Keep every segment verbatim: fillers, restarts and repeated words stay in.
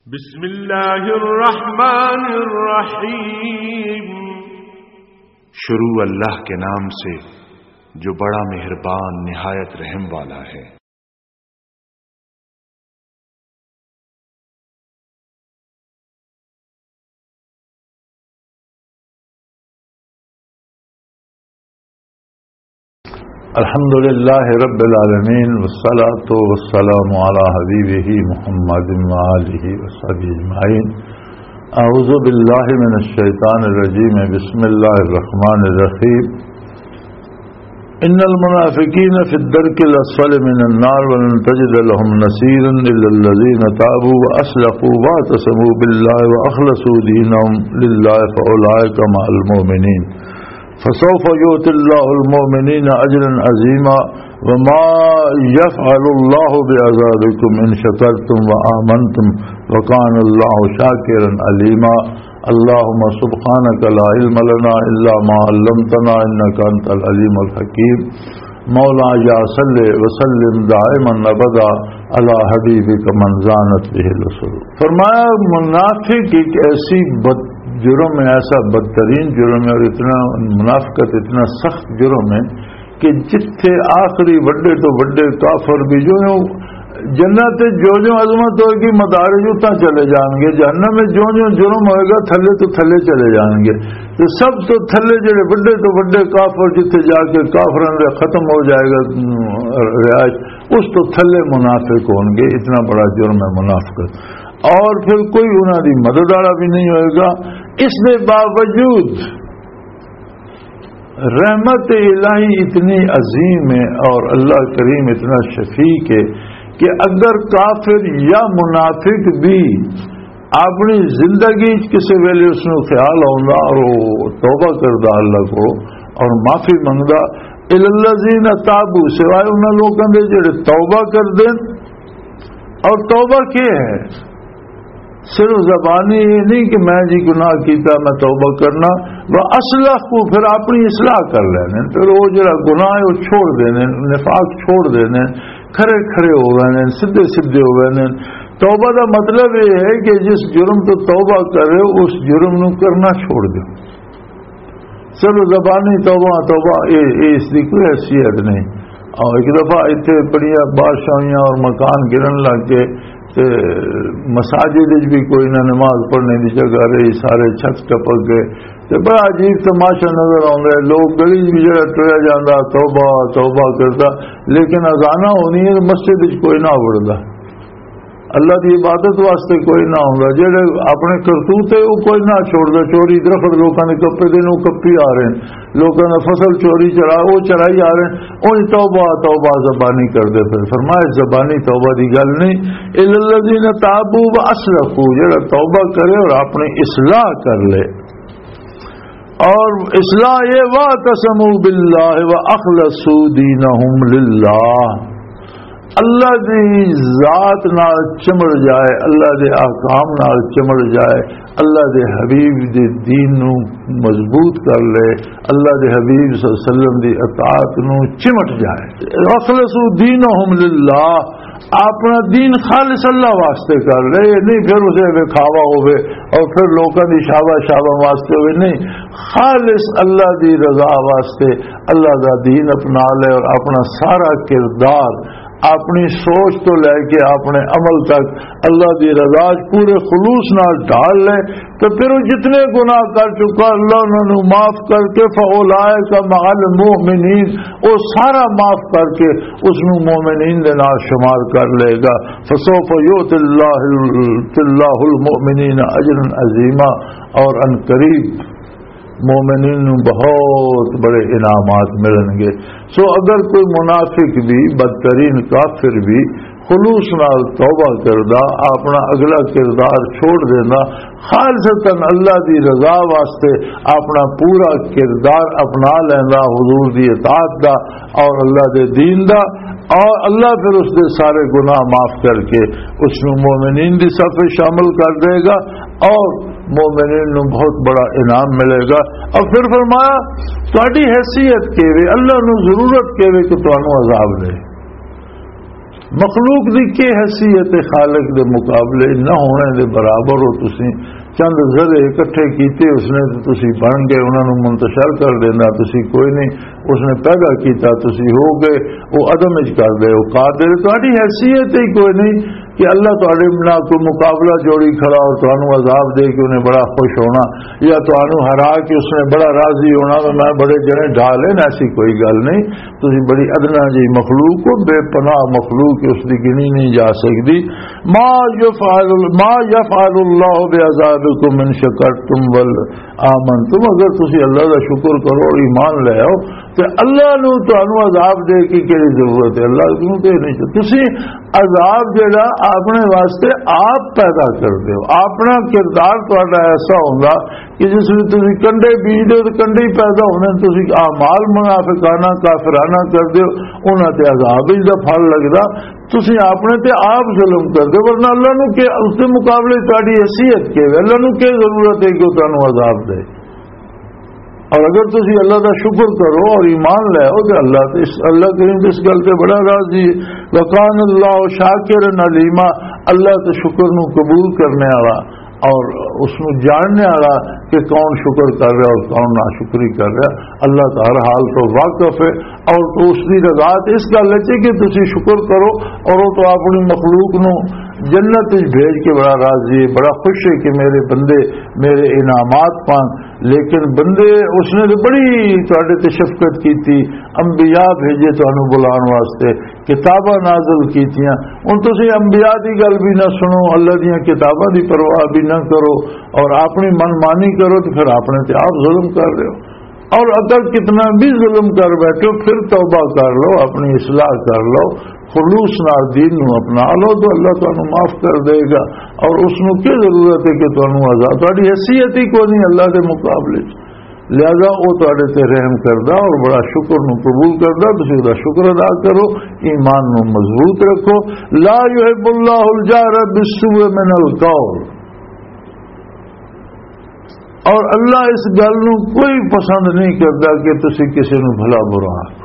بسم اللہ الرحمن الرحیم، شروع اللہ کے نام سے جو بڑا مہربان نہایت رحم والا ہے۔ الحمد للہ رب العالمین والصلاة والسلام علی حبیبہ محمد وآلہ وصحبہ اجمعین۔ اعوذ باللہ من الشیطان الرجیم، بسم اللہ الرحمن الرحیم۔ ان المنافقین فی الدرک الاسفل من النار ولن تجد لهم نصیرا الا الذین تابوا واصلحوا واعتصموا باللہ واخلصوا دینهم للہ فاولئک مع المؤمنین فسوف يؤتي الله المؤمنين اجرا عظيما وما يفعل الله بعذابكم ان شكرتم وآمنتم وكان الله شاكرا عليما۔ اللهم سبحانك لا علم لنا الا ما علمتنا انك انت العليم الحكيم۔ مولا یا صلی وسلم دائما ابدا علی حبیبک من زانت به الرسول۔ فرمایا منافق ایک ایسی بد جرم ہے، ایسا بدترین جرم ہے، اور اتنا منافقت اتنا سخت جرم ہے کہ جتنے آخری بڑے تو بڑے کافر بھی جو جنت جو جو عظمت ہوگی مدارج اتنا چلے جائیں گے، جہنم میں جو جو جرم ہوئے گا تھلے تو تھلے چلے جائیں گے، تو سب تو تھلے جڑے بڑے تو بڑے کافر جتنے جا کے کافرن ختم ہو جائے گا رہائش، اس تو تھلے منافق ہوں گے۔ اتنا بڑا جرم ہے منافقت، اور پھر کوئی انہوں کی مدد والا بھی نہیں ہوئے گا۔ اس کے باوجود رحمت الہی اتنی عظیم ہے اور اللہ کریم اتنا شفیق ہے کہ اگر کافر یا منافق بھی اپنی زندگی کسی ویلے اس نے خیال آؤں اور وہ توبہ کردہ اللہ کو اور معافی منگدا، الذین تابوا سوائے انہوں لوگوں کے جڑے توبہ کر دیں، اور توبہ کیا ہے؟ صرف زبانی یہ نہیں کہ میں جی گناہ کیتا میں توبہ کرنا، وہ اصلاح کو پھر اپنی اصلاح کر لینے، پھر وہ جڑا گناہ ہے وہ چھوڑ دینے، نفاق چھوڑ دینے، کھڑے کھڑے ہو گئے، سیدھے سیدھے ہو گئے۔ توبہ کا مطلب یہ ہے کہ جس جرم تو توبہ کر رہے ہو اس جرم نو کرنا چھوڑ دو۔ صرف زبانی توبہ توبہ یہ اس کی کوئی حیثیت نہیں۔ اور ایک دفعہ اتنے بڑی بارش ہوئی اور مکان گرن لگ کے مساجد بھی کوئی نہ نماز پڑھنے کی جگہ رہی، سارے چھت ٹپک گئے، تو بڑا عجیب تماشا نظر آتا ہے۔ لوگ گلی بھی جڑا ٹریا جانا توبہ توبہ کرتا، لیکن اذانہ ہونی ہے مسجد کوئی نہ وڑتا، اللہ کی عبادت واسطے کوئی نہ ہوگا، جڑے اپنے کرتوت ہے وہ کوئی نہ چھوڑتا، چوری درخت لوگوں نے کپے دن وہ کپی آ رہے ہیں، لوگوں نے فصل چوری چرا وہ چرائی آ رہے ہیں، ان توبہ توبہ زبانی کر دے۔ پھر فرمائے زبانی توبہ دی گل نہیں، الا الذین تابوا واصلحوا، جڑا توبہ کرے اور اپنی اصلاح کر لے، اور اصلاح یہ واعتصموا باللہ واخلصوا دینہم للہ، اللہ دی ذات نال چمڑ جائے، اللہ دے احکام نال چمڑ جائے، اللہ دے حبیب دے دین نو مضبوط کر لے، اللہ دے حبیب صلی اللہ علیہ وسلم دی اطاعت نو چمٹ جائے۔ اخلصوا دینہم للہ، اپنا دین خالص اللہ واسطے کر لے، نہیں پھر اسے دکھاوا ہوئے اور پھر لوگوں دی شابہ شابہ واسطے ہوئے، نہیں، خالص اللہ دی رضا واسطے اللہ دا دین اپنا لے، اور اپنا سارا کردار اپنی سوچ تو لے کے اپنے عمل تک اللہ دی رضا پورے خلوص نال ڈال لے، تو پھر وہ جتنے گناہ کر چکا اللہ انہوں نے معاف کر کے فاولئک مع المؤمنین، وہ سارا معاف کر کے اس نو مومنین دے نال شمار کر لے گا۔ فسوف یؤتی اللہ المؤمنین اجرا عظیما، اور ان قریب مومنین بہت بڑے انعامات ملیں گے۔ سو اگر کوئی منافق بھی بدترین کافر بھی خلوص نال توبہ کردہ اپنا اگلا کردار چھوڑ دینا، خالصتاً اللہ دی رضا واسطے اپنا پورا کردار اپنا لینا حضور دی اطاعت دا اور اللہ دے دین دا، اور اللہ پھر اس دے سارے گناہ معاف کر کے اس نو مومنین دی صف شامل کر دے گا، اور مومنین نو بہت بڑا انعام ملے گا۔ اور پھر فرمایا تہاڈی حیثیت کے وے اللہ نو ضرورت کے وے کہ تانوں عذاب دے، مخلوق دی کی حیثیت خالق دے مقابلے نہ ہونے دے برابر ہو. تسی چند ذرے اکٹھے کیتے اس نے تو تسی بن گئے, انہوں نے منتشر کر دینا تسی کوئی نہیں, اس نے پیدا کیتا تسی ہو گئے, وہ عدم اچ کر دے, وہ قادر تہاڈی حیثیت ہی کوئی نہیں کہ اللہ تہاڈے نال کوئی مقابلہ جوڑی کھڑا اور تانوں عذاب دے کے انہیں بڑا خوش ہونا یا تانوں ہرا کے اس نے بڑا راضی ہونا کہ میں بڑے جنے ڈھالے نا, ایسی کوئی گل نہیں. تسی بڑی ادنا جی مخلوق ہو, بے پناہ مخلوق اس دی گنی نہیں جا سکتی. ما یفعل ما یفعل اللہ بعذابکم ان شکرتم والآمنتم, اگر تسی اللہ دا شکر کرو اور ایمان لے آؤ تو اللہ نو تانوں عذاب دے کی کیڑی ضرورت ہے؟ اللہ کیوں تے نہیں. تسی عذاب جڑا اپنے واسطے آپ پیدا کر دے ہو, اپنا کردار تہاڈا ایسا ہوگا کہ جس میں تسی کنڈے بیج دے تو کنڈے ہی پیدا ہونے, تسی اعمال منافقانہ کافرانہ کر دے انہاں تے عذاب ہی دا پھل لگدا, تسی اپنے تے آپ ظلم کر دے. ورنہ اللہ نو کہ اس کے مقابلے تہاڈی حیثیت کے اللہ نو کی ضرورت ہے کہ تانوں عذاب دے. اور اگر تسی اللہ کا شکر کرو اور ایمان لے آؤ تو اللہ تے اللہ کریم اس گل سے بڑا راضی ہے. وکان اللہ شاکرا علیما, اللہ تے شکر نو قبول کرنے والا اور اس نو جاننے والا کہ کون شکر کر رہا اور کون ناشکری کر رہا. اللہ کا ہر حال تو واقف ہے اور تو اس کی رضا اس گل ہے کہ تسی شکر کرو اور وہ تو اپنی مخلوق نو جنت بھیج کے بڑا راضی ہے, بڑا خوش ہے کہ میرے بندے میرے انعامات پان. لیکن بندے اس نے تو بڑی تواڈے تے شفقت کیتی, انبیاء بھیجے تانوں بلان واسطے, کتاباں نازل کیتیاں. ہن تسی انبیاء دی گل بھی نہ سنو, اللہ دیاں کتاباں دی پرواہ بھی نہ کرو اور اپنی من مانی کرو تو پھر اپنے تے آپ ظلم کر رہے ہو. اور اگر کتنا بھی ظلم کر بیٹھو پھر توبہ کر لو, اپنی اصلاح کر لو, خلوص نال دین نو اپنا لو تو اللہ تانوں معاف کر دے گا. اور اس نو کی ضرورت ہے کہ تانوں عذاب, تہاڈی حیثیت ہی کوئی نہیں اللہ کے مقابلے, لہذا وہ تہاڈے تے رحم کردا اور بڑا شکر نو قبول کردا. تسی دا شکر ادا کرو, ایمان نو مضبوط رکھو. لا يحب اللہ الجار بالسوء من القول, اور اللہ اس گل نو کوئی پسند نہیں کرتا کہ تسی کسی نو بھلا برا آکھو.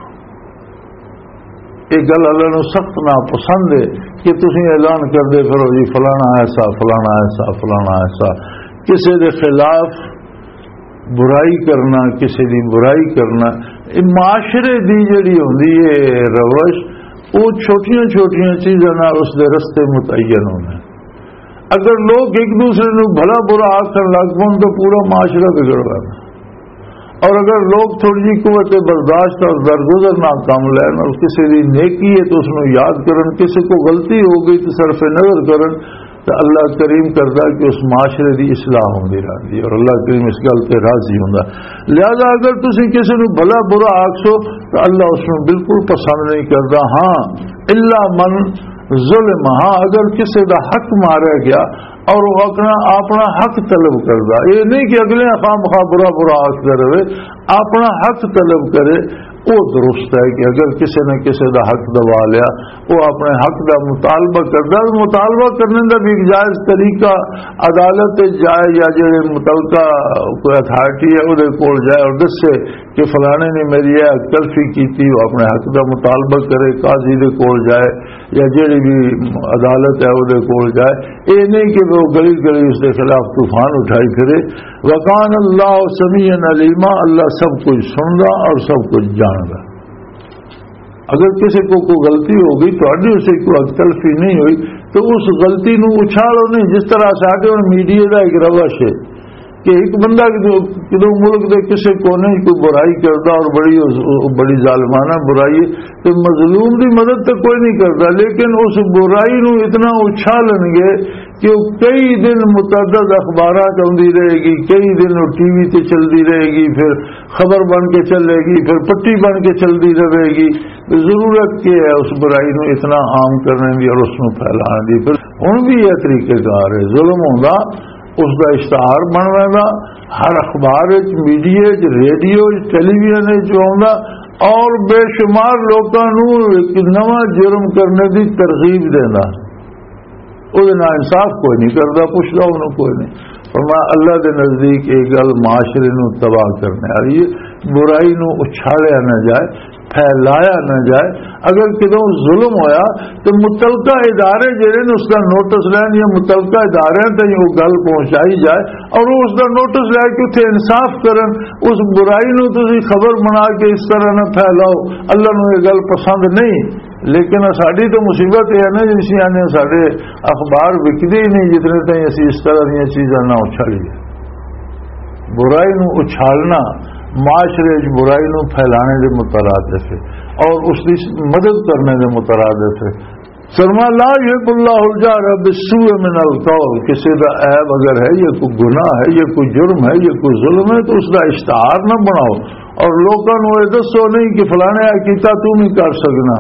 یہ گل اللہ نو سخت ناپسند ہے کہ تسی اعلان کر دے پھرو جی فلانا ایسا فلانا ایسا فلانا ایسا. کسی دے خلاف برائی کرنا, کسی دی برائی کرنا, معاشرے دی جڑی ہوندی ہے روش, وہ چھوٹیاں چھوٹیاں چیزاں نال اس دے رستے متعین ہونے. اگر لوگ ایک دوسرے نو بھلا برا آخر لگ پن تو پورا معاشرہ بگڑ گا. اور اگر لوگ تھوڑی جی قوت برداشت اور درگزر نہ کام لین اور کسی دی نیکی ہے تو اس نو یاد کرن, کسی کو غلطی ہو گئی تو صرف نظر کرن, تو اللہ کریم کردا کہ اس معاشرے دی اصلاح ہوندی رہندی اور اللہ کریم اس گل تے راضی ہوندا. لہذا اگر تسی کسی نو بھلا برا آکھو تو اللہ اس نو بالکل پسند نہیں کردا. ہاں الا من ظلم, ہاں اگر کسی دا حق مارا گیا اور وہ اپنا اپنا حق طلب کردا, یہ نہیں کہ اگلے خام خواہ برا برا آخر رہے, اپنا حق طلب کرے, وہ درست ہے. کہ اگر کسی نے کسی دا حق دبا لیا وہ اپنے حق دا مطالبہ کردا, مطالبہ کرنے دا بھی ایک جائز طریقہ عدالت جائے یا جڑے متعلقہ کوئی اتھارٹی ہے وہ کول جائے اور دسے کہ فلانے نے میری یہ تلفی کی تھی, وہ اپنے حق دا مطالبہ کرے, قاضی دے کول جائے یا جڑی بھی عدالت ہے وہ کول جائے. یہ نہیں کہ وہ گلی گلی اس کے خلاف طوفان اٹھائی پھرے. وکان اللہ سمیعا علیما, اللہ سب کچھ سندا اور سب کچھ جاندا. اگر کسی کو کوئی غلطی ہو گئی تو اسے کوئی تلفی نہیں ہوئی تو اس غلطی نو اچھالو نہیں. جس طرح سے آگے میڈیا کا ایک روش ہے کہ ایک بندہ کدو ملک دے کسی کونے کوئی برائی کرتا اور بڑی بڑی ظالمانہ برائی تو مظلوم دی مدد تو کوئی نہیں کرتا, لیکن اس برائی نو اتنا اچھالن گے کہ کئی دن متعدد اخبارات آتی رہے گی, کئی دن وہ ٹی وی تے چلتی رہے گی, پھر خبر بن کے چلے گی, پھر پٹی بن کے چلتی رہے گی. ضرورت کیا ہے اس برائی نو اتنا عام کرنے دی اور اس نو پھیلانے دی. پھر ہن بھی یہ طریقہ کار ہے, ظلم ہوندا اس کا اشتہار بنوانا ہر اخبار میڈیا ریڈیو ٹیلی ویژن جو آتا اور بے شمار لوگوں ایک نواں جرم کرنے کی ترغیب دینا. وہ انصاف کوئی نہیں کرتا, پوچھتا انہوں کوئی نہیں. فرمایا اللہ کے نزدیک یہ گل معاشرے نو تباہ کرنے والی ہے. برائی نو اچھالیا نہ جائے, پھیلایا نہ جائے. اگر کدوں ظلم ہویا تو متعلقہ ادارے جڑے نے اس کا نوٹس لین یا متعلقہ ادارے تک وہ گل پہنچائی جائے اور وہ اس کا نوٹس لے کے اتنے انصاف کرن. اس برائی نو تسی خبر بنا کے اس طرح نہ پھیلاؤ. اللہ نو یہ گل پسند نہیں. لیکن ساری تو مصیبت یہ ہے نا جس نے سارے اخبار وکدے ہی نہیں جتنے تک اسی اس طرح دیا چیزاں نہ اچھالیے. برائی نو اچھالنا معاشرے برائی نو پھیلانے کے مترادف ہے اور اس کی مدد کرنے کے مترادف ہے. فرما لا یحب اللہ الجہر بالسوء من القول. کسی کا عیب اگر ہے یہ کوئی گناہ ہے یہ کوئی جرم ہے یہ کوئی ظلم ہے تو اس کا اشتہار نہ بناؤ اور لوگوں کو یہ دسو نہیں کہ فلانے کیتا تو نہیں کر سکنا،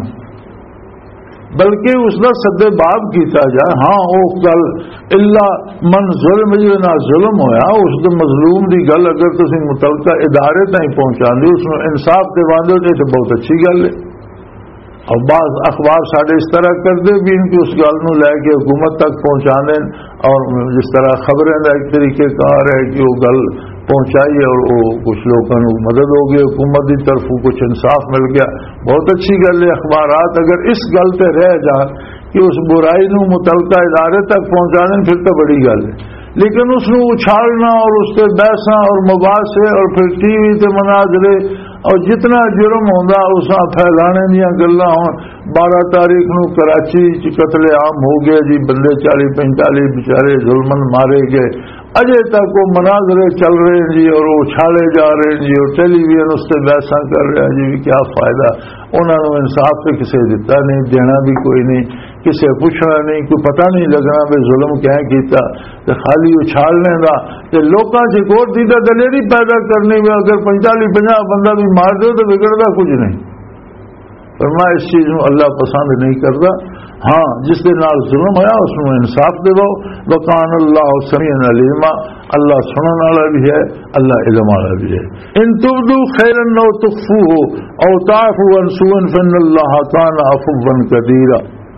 بلکہ اس کا سدے باب کیتا جائے. ہاں وہ گل اللہ من ظلم جنا ظلم ہویا اس کے مظلوم کی گل اگر تسی متعلقہ ادارے تک پہنچا دو اس میں انصاف دے دو تو بہت اچھی گل ہے. اور بعض اخبار سارے اس طرح کر دے بھی ان کی اس گل نو لے کے حکومت تک پہنچا دیں اور جس طرح خبریں کا ایک طریقے کار ہے کہ وہ گل پہنچائی اور وہ کچھ لوگوں کو مدد ہو گئی حکومت کی طرف کچھ انصاف مل گیا. بہت اچھی گل ہے. اخبارات اگر اس گل پہ رہ جائیں کہ اس برائی نو متعلقہ ادارے تک پہنچا دیں پھر تو بڑی گل ہے. لیکن اس نو اچھالنا اور اس سے بحثاں اور مباحثے اور پھر ٹی وی تے مناظرے اور جتنا جرم ہوندا اس پھیلانے دیا گلاں ہون. بارہ تاریخ نو کراچی قتل عام ہو گئے جی، بندے چالی پینتالی بیچارے ظلمن مارے گئے. اجے تک وہ مناظرے چل رہے ہیں جی اور وہ اچھالے جا رہے ہیں جی اور ٹیلی ویژن اس سے بحثاں کر رہے ہیں جی. کیا فائدہ؟ انہوں نے انصاف تو کسی دیتا نہیں، دینا بھی کوئی نہیں، کسی پوچھنا نہیں، کوئی پتہ نہیں لگنا بھی ظلم کیا کیتا. تو خالی اچھالنے کا کہ لوگوں سے ایک اور دیدہ دلیری پیدا کرنے میں اگر پنچالی پنجاہ بندہ بھی مار دو تو بگڑتا کچھ نہیں. فرمایا اس چیز میں اللہ پسند نہیں کرتا. ہاں جس کے نال ظلم ہوا اس میں انصاف دے دو. وکان اللہ سمیع علیما. اللہ سننے والا بھی ہے، اللہ علم والا بھی ہے. ان تبدو خیرا او تخفوه او تعفو عن سوء فان اللہ کان عفوا قدیرا.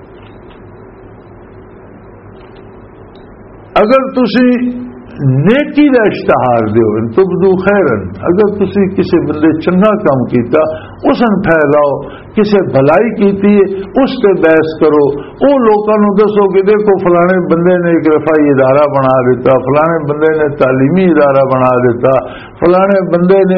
اگر تسی نیکی کا اشتہار دیو، ان تبدو خیرن، اگر تسی کسی بندے چنگا کام کیتا اس نے پھیلاؤ، کسی بھلائی کیتی اس سے بحث کرو. وہ لوگوں کو دسو کہ دیکھو فلانے بندے نے ایک رفائی ادارہ بنا دیتا، فلانے بندے نے تعلیمی ادارہ بنا دیتا، فلانے بندے نے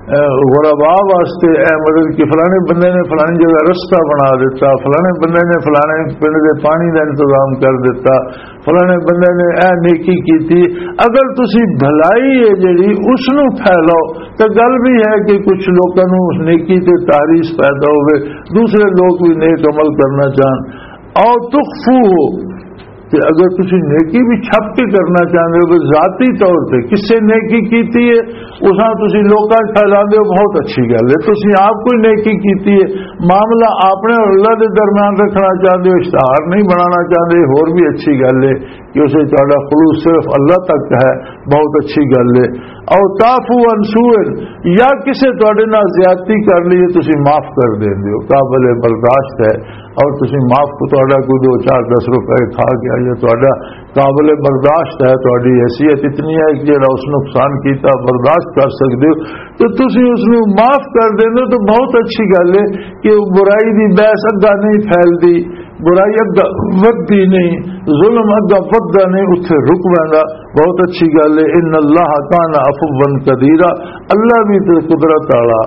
غرباء واسطے اے مدد کی، فلانے بندے نے فلانی جگہ رستہ بنا دیتا، فلانے بندے نے فلانے پنڈ کے پانی کا انتظام کر دیتا، فلانے بندے نے اے نیکی کی تھی. اگر تسی بھلائی ہے جڑی اس نو پھیلاؤ تو گل بھی ہے کہ کچھ لوگوں کو اس نیکی تے تعریف پیدا ہوئے، دوسرے لوگ بھی نیک عمل کرنا چاہن. اور تخفو ہو کہ اگر تسی نیکی بھی چھپ کے کرنا چاہتے ہو ذاتی طور پہ کسے نیکی کیتی ہے اساں تسی لوکاں پھیلا دے بہت اچھی گل ہے. تسی آپ کوئی نیکی کیتی ہے معاملہ اپنے اور اللہ کے درمیان رکھنا چاہتے ہو، اشتہار نہیں بنانا چاہتے، اور بھی اچھی گل ہے کہ اسے تہاڈا خلوص صرف اللہ تک ہے، بہت اچھی گل ہے. اور تعفو عن سوء، یا کسے تہاڈے نال زیادتی کر لیے تسی معاف کر دیندے ہو، قابل برداشت ہے اور تسی معاف کو تہاڈا کوئی دو چار دس روپے کھا گیا یہ تہاڈا قابل برداشت ہے، تہاڈی حیثیت اتنی ہے کہ جڑا اس نقصان کیتا برداشت کر سکتے ہو تو تسی اس نو معاف کر دیندے تو بہت اچھی گل ہے کہ برائی دی بحث اگا نہیں پھیلدی، برائی اگا ودی نہیں، ظلم اگا ودا نہیں، اتنے رک ویندا. بہت اچھی گل ہے. ان اللہ کان عفوا قدیرا. اللہ بھی تو قدرت والا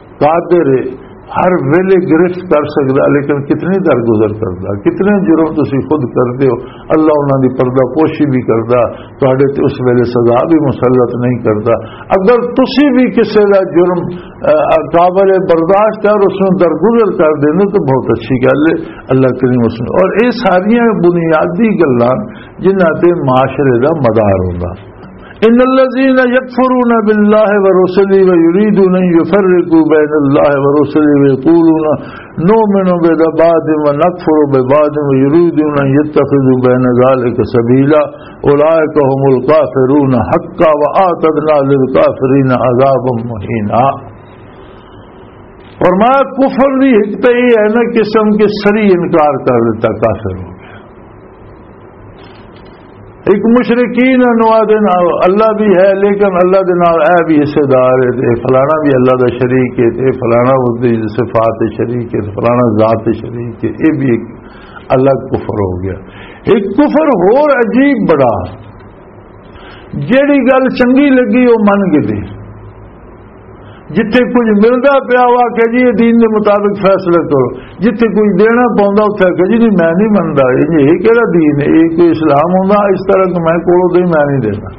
قادر ہے، ہر ویلے گرفت کر سکتا، لیکن کتنی درگزر کرتا، کتنے جرم تسی خود کرتے ہو. اللہ انہوں کی پردہ پوشی بھی کرتا، تواڈے تے اس ویلے سزا بھی مسلط نہیں کرتا. اگر تسی بھی کسی کا جرم قابل برداشت ہے اور اس میں درگزر کر دیں تو بہت اچھی گل ہے. اللہ کریم اس میں اور یہ ساری بنیادی گلاں جنہاں تے معاشرے کا مدار ہوتا. ان الذين يكفرون بالله ورسله ويريدون ان يفرقوا بين الله ورسله ويقولون نؤمن ببعض ونكفر ببعض ويريدون ان يتخذوا بين ذلك سبيلا اولئك هم الكافرون حقا واعتدنا للكافرين عذابا مهينا. اور ما کفر بھی ایک تو یہ ہے نا قسم کے سری انکار کر دیتا، کافر ہو گیا. ایک مشرکین نوادن اللہ بھی ہے لیکن اللہ دے نال اے بھی حصے دار ہے، فلانا بھی اللہ دا شریک ہے، فلانا دی صفات شریک ہے، فلانا ذات شریک ہے، یہ بھی ایک الگ کفر ہو گیا۔ ایک کفر اور عجیب بڑا، جیڑی گل چنگی لگی وہ من گئی، جتھے کچھ ملتا پیا وا کہ جی یہ دین کے مطابق فیصلہ کرو، جتھے کچھ دینا پاؤں اتنے کہ جی نہیں میں نہیں منتا، یہ کہڑا دین ہے، یہ کوئی اسلام ہونا اس طرح کہ میں کولو دے میں نہیں دینا۔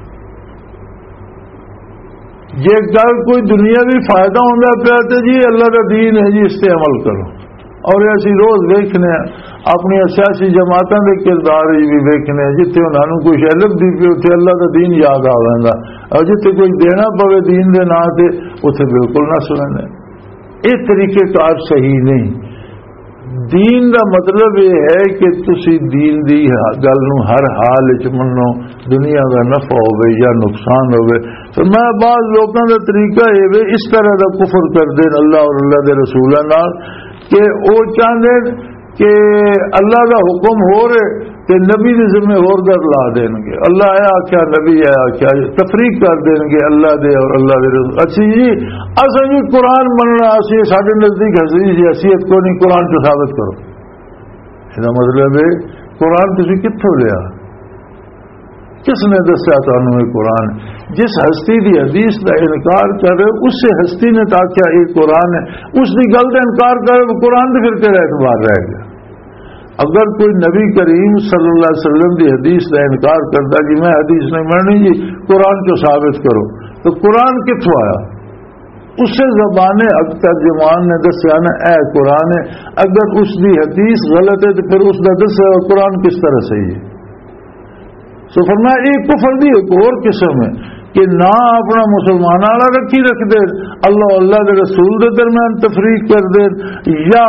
جی گل کوئی دنیاوی فائدہ ہوتا پیا تو جی اللہ کا دین ہے جی اس سے عمل کرو۔ اور اسی روز ویکھنے اپنی سیاسی جماعتوں کے کردار بھی ویکھنے، جتنے انہوں نے کوئی علم دی پی اتنے اللہ کا دین یاد آ جاتا، اور جتنے کوئی دینا پوے دین کے نام سے اتنے بالکل نہ سننے۔ یہ طریقے کار صحیح نہیں۔ دین کا مطلب یہ ہے کہ تسی دین دی گل نو ہر حال وچ منو، دنیا کا نفع ہوے یا نقصان ہوے۔ تو میں بعض لوگوں کا طریقہ یہ اس طرح کا کفر کر دین اللہ اور اللہ کے رسولوں نال کہ وہ چاہتے کہ اللہ کا حکم ہو رہے کہ نبی کے ذمہ ہور گر لا دیں گے، اللہ ہے آخیا نبی ہے آخیا، تفریق کر دیں گے اللہ دے اور اللہ دے رسول۔ اچھی جی اصل جی قرآن مننا اسی سارے نزدیک حدیث کی حیثیت کو نہیں، قرآن تو ثابت کرو۔ یہ مطلب ہے قرآن تسی کتوں لیا؟ کس نے دسیا تمہیں یہ قرآن؟ جس ہستی دی حدیث کا انکار کرے اس سے ہستی نے تاکیا یہ قرآن ہے، اس کی گل کا انکار کرے قرآن تو پھر تیرا اعتبار رہ گیا۔ اگر کوئی نبی کریم صلی اللہ علیہ وسلم کی حدیث کا انکار کرتا کہ میں حدیث نہیں ماننی جی قرآن کو ثابت کرو، تو قرآن کتوں آیا؟ اس سے زبان حق ترجمان نے دسیا نا اے قرآن ہے، اگر اس کی حدیث غلط ہے تو پھر اس کا دس قرآن کس طرح صحیح ہے؟ تو فرمایا یہ کفر دی ایک اور قسم ہے کہ نہ اپنا مسلمان والا رکھی رکھ دے، اللہ اللہ کے رسول کے درمیان تفریق کر دے، یا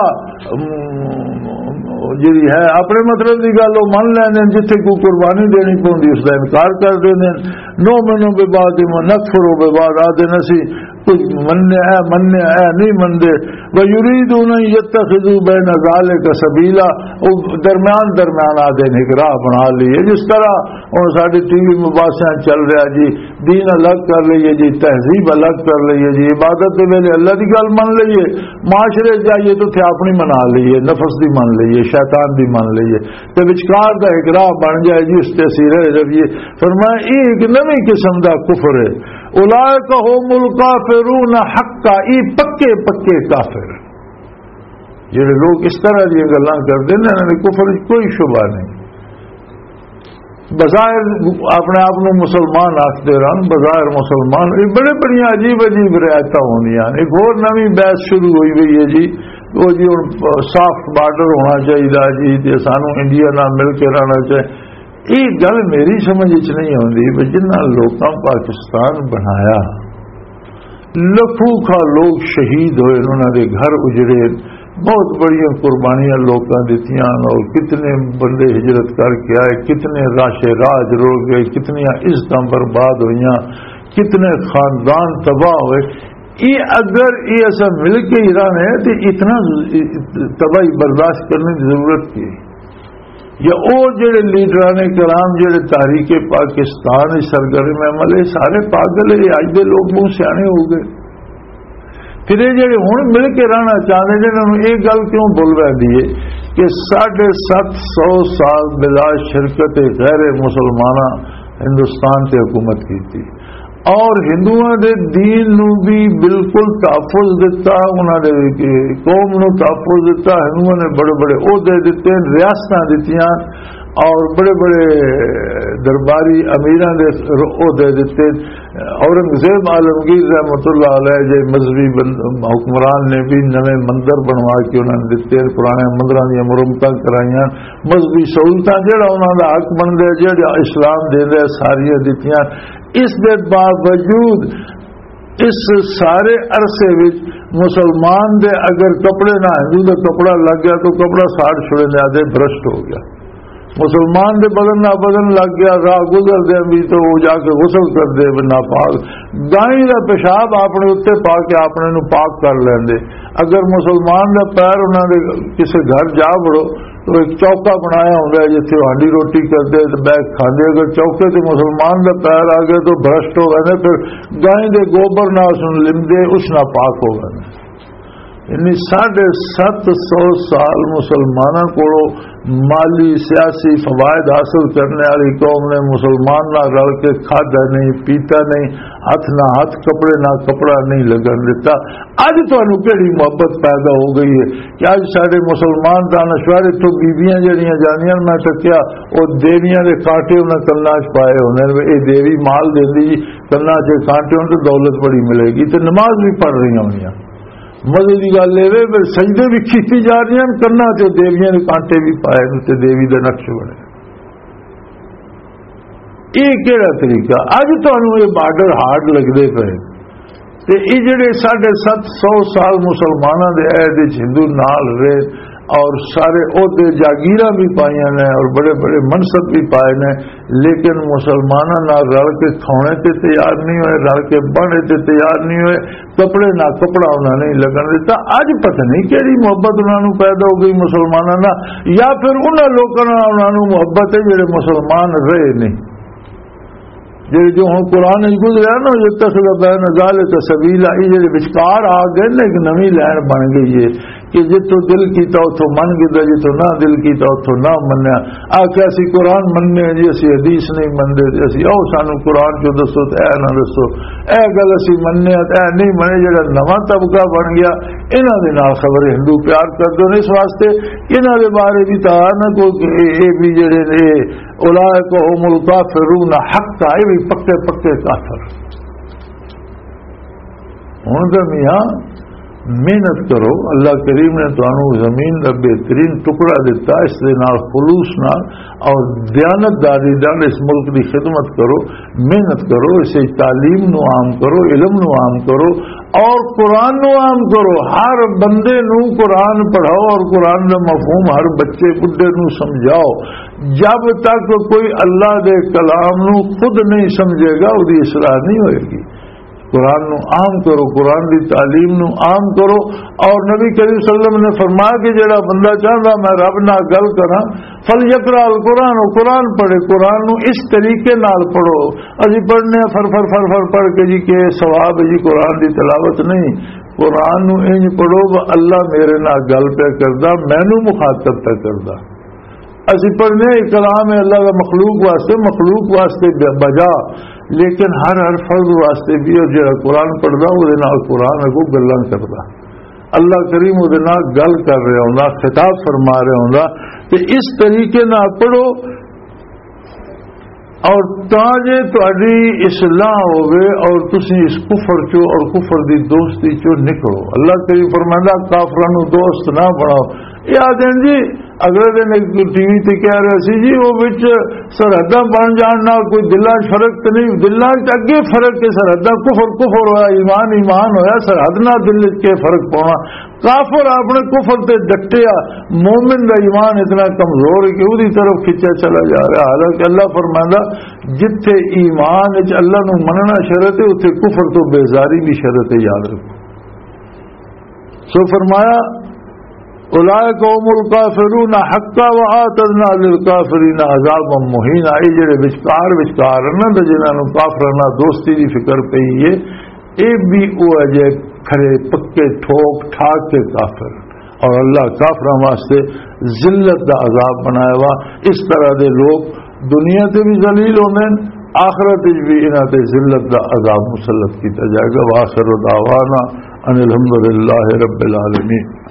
جی ہے اپنے مطلب کی گل وہ من لینے جتنے کوئی قربانی دینی پوندی اس کا انکار کر دیں، نو مینو بے بعد نکفرو بے بعد آدھے نسی کچھ مننے ہے مننے ہے نہیں مندے، وَيُرِيدُونَ يَتَّخِذُوا بَيْنَ ذَلِكَ سَبِيلًا، درمیان درمیان آدھے نے ایک راہ بنا لیے، جس طرح اور ساری ٹی وی مباحثہ چل رہا جی دین الگ کر لیے جی تہذیب الگ کر لیے جی عبادت کے ویلے اللہ کی گل من لیے، معاشرے جائیے تو تھے اپنی منا لیے، نفس دی من لیے، شیطان دی من لیے، تو وچکار کا ایک راہ بن جائے جی اس سے رہ رہیے۔ فرمایا یہ ایک نئی قسم کا کفر ہے، اولئک ھم الکافرون حقا، یہ پکے پکے کافر جڑے لوگ اس طرح کی گلاں کرتے ہیں انہوں نے کفر کوئی شبہ نہیں۔ بظاہر اپنے آپ کو مسلمان آختے رہن، بظاہر مسلمان، یہ بڑے بڑی عجیب عجیب رعایتیں ہونی ہیں۔ ایک اور نئی بحث شروع ہوئی ہوئی ہے جی وہ جی سافٹ بارڈر ہونا چاہیے جی سانو انڈیا نہ مل کے رہنا چاہیے۔ یہ گل میری سمجھ نہیں آتی، جنہ لوگوں پاکستان بنایا لکھوں کا لوگ شہید ہوئے، انہوں نے گھر اجڑے، بہت بڑی قربانیاں لوگوں دیتی، اور کتنے بندے ہجرت کر کے آئے، کتنے راش راج رو گئے، کتنی عزتیں برباد ہوئی، کتنے خاندان تباہ ہوئے۔ یہ اگر یہ ایسا مل کے ایران ہے تو اتنا تباہی برداشت کرنے کی ضرورت کی؟ یا اور جڑے لیڈران کرام جڑے تحریک پاکستان سرگرم عمل ہے سارے پاگل ہے، اج دے لوگ بہت سیانے ہو گئے۔ پھر یہ جڑے ہوں مل کے رہنا چاہتے ہیں انہوں نے یہ گل کیوں بول رہی ہے کہ ساڑھے سات سو سال بلا شرکت غیر مسلمان ہندوستان سے حکومت کی تھی، اور ہندوؤں دے دین نو بھی بالکل تحفظ دیتا، انہوں نے قوم نو تحفظ دیتا، ہندوؤں نے بڑے بڑے عہدے دیتے، ریاستاں دیتیاں، اور بڑے بڑے درباری امیراں دے عہدے دیتے۔ اورنگزیب عالمگیر رحمۃ اللہ علیہ جے مذہبی حکمران نے بھی نئے مندر بنوا کے انہوں نے دیتے، پرانے مندراں دی مرمتاں کرائیاں، مذہبی سہولتاں جہاں انہوں دا حق بنتے جہاں اسلام دے ساریاں دیتیاں۔ اس دے باوجود اس سارے عرصے وچ مسلمان دے اگر کپڑے نہ ہندو دا کپڑا لگ گیا تو کپڑا ساڑ چھوڑے نے آدھے برشت ہو گیا، مسلمان دے بدن نہ بدن لگ گیا، راہ گزر دے بھی تو وہ جا کے غسل کر دے ناپاک، گائیں دا پیشاب اپنے اتنے پا کے اپنے نو پاک کر لیندے۔ اگر مسلمان دا پیر انہوں نے کسی گھر جا بڑو تو ایک چوکا بنایا ہوتا ہے جتنے ہانڈی روٹی کرتے تو بیٹھ کھانے. اگر چوکے سے مسلمان کا پیر آ گیا تو برشٹ ہو گئے, پھر گائیں دے گوبر نہ اس لمدے اس نہ پاک ہو گئے. یعنی ساڑھے سات سو سال مسلمانوں کو مالی سیاسی فوائد حاصل کرنے والی قوم نے مسلمان نہ رل کے کھادا نہیں پیتا نہیں, ہاتھ نہ ہاتھ کپڑے نہ کپڑا نہیں لگن دیتا. اج تمہیں کہڑی محبت پیدا ہو گئی ہے کہ اج سارے مسلمان دانشور اتوں بیبیاں جہاں جانیاں میں تکیا وہ دیویاں کے کانٹے انہیں کنا چ پائے ہونے, یہ دیوی مال دینی جی کنا چ کانٹے ہونے تو دولت بڑی ملے گی, تو نماز بھی پڑھ رہی ہونی. مزے کی گل یہ پھر سجدے بھی کھیتی جا رہی ہیں کرنا تو دیویاں نے کانٹے بھی پائے تے دیوی کا نقش بنے. یہ کہڑا طریقہ؟ اج تمہیں یہ بارڈر ہارڈ لگتے پے تے یہ جڑے ساڑھے سات سو سال مسلمانوں کے عہد ہندو نال رہے اور سارے عہدے جاگیراں بھی پائیاں نے اور بڑے بڑے منصب بھی پائے نے, لیکن مسلمانوں نال رل کے کھانے تے تیار نہیں ہوئے, رل کے بننے تے تیار نہیں ہوئے, کپڑے نہ کپڑا انہوں نے لگن دیتا. اج پتہ نہیں کہڑی محبت انہوں نے پیدا ہو گئی مسلمانوں نہ, یا پھر انہوں لوگوں نال انہوں نے محبت ہے جڑے مسلمان رہے نہیں. جی جو ہوں قرآن گزرا نا یہ تصل بین ذالک سبیلا, یہ جڑے وچکار آ گئے نا ایک نویں لائن بن گئی ہے کہ جتوں دل کیتا اتوں من گیا, جتوں نہ دل کیتا اتوں نہ منیا. آ کے اسی قرآن مننے جی اسی حدیث نہیں منتے جی اسی آؤ سانو قرآن چو دسو تو اے نہ دسو, اے گل اسی مننے اے نہیں منے. جڑا نواں طبقہ بن گیا انہاں دے نال خبر ہندو پیار کردے نے, اس واسطے انہاں دے بارے بھی تا نہ کوئی اے بھی جڑے نے اولئک هم الکافرون حقا, اے بھی پکے پکے کافر. ہن تے میاں محنت کرو, اللہ کریم نے تانوں زمین کا بہترین ٹکڑا دیتا, اس دے نال خلوص نال اور دیانت داری نال اس ملک کی خدمت کرو, محنت کرو, اسے تعلیم نو عام کرو, علم نو عام کرو اور قرآن نو عام کرو. ہر بندے نو قرآن پڑھاؤ اور قرآن کا مفہوم ہر بچے بڈھے نو سمجھاؤ. جب تک کوئی اللہ دے کلام نو خود نہیں سمجھے گا وہ اصلاح نہیں ہوئے گی. قرآن نو عام کرو, قرآن کی تعلیم نو عام کرو. اور نبی کریم صلی اللہ علیہ وسلم نے فرمایا کہ جڑا بندہ چاہتا میں رب نال گل کراں فلیقرأ القرآن, قرآن پڑھے, قرآن نو اس طریقے نال پڑھو. اسی پڑھنے فر فر فر فر پڑھ کے جی کہ ثواب جی قرآن کی تلاوت نہیں, قرآن نو انج پڑھو اللہ میرے نال گل پہ کردا, مینوں مخاطب پہ کردا. اسی پڑھنے کلام ہے اللہ کا مخلوق واسطے, مخلوق واسطے بجا, لیکن ہر ہر فرد واسطے بھی اور جڑا قرآن پڑھدا وہ نال قرآن کو گلاں کردا. اللہ کریم وہ نال گل کر رہا ہوندا, خطاب فرما رہا ہوندا کہ اس طریقے نال پڑھو اور تاجے تہاڈی اصلاح ہوے اور تسی اس کفر چو اور کفر دی دوستی چو نکلو. اللہ کریم فرماندا کافراں نو دوست نہ بناؤ. یہ آدھے جی اگلے دن ایک ٹی وی تے کہہ رہے سی جی وہ وچ سرحداں بن جان نال کوئی دلاں وچ فرق تے نہیں, دلاں وچ اگے فرق ہے, سرحداں کفر کفر ہویا, ایمان ایمان ہویا, سرحد نال دل وچ کے فرق پاؤنا. کافر اپنے کفر تے ڈٹیا, مومن دا ایمان اتنا کمزور ہے کہ اودی طرف کھچا چلا جا رہا. حالانکہ اللہ فرماندا جتھے ایمان وچ اللہ نو مننا شرط ہے اوتھے کفر تو بیزاری بھی شرط ہے, یاد رکھو. سو فرمایا اولئک هم الکافرون حقا واعتدنا للکافرین عذابا مہینا. یہ جڑے وچکار وچکار نہ جنہاں نوں کافراں نال دوستی دی فکر پئی ہے, اے بھی او اجے کھڑے پکے ٹھوک ٹھاک کے کافر, اور اللہ کافراں واسطے ذلت دا عذاب بنایا وا. اس طرح دے لوگ دنیا تے بھی ذلیل ہوندے, آخرت وچ بھی انہاں تے ذلت دا عذاب مسلط کیتا جائے گا. وآخر دعوانا ان الحمد للہ رب العالمین.